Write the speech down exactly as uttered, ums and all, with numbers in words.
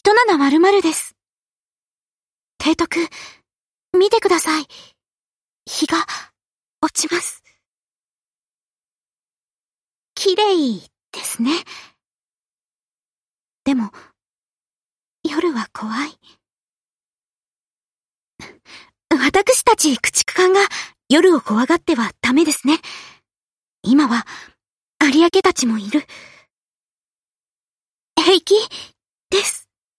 ひとななまるまるです。提督、見てください。日が落ちます。綺麗ですね。でも、夜は怖い。私たち駆逐艦が夜を怖がってはダメですね。今は有明たちもいる。平気です。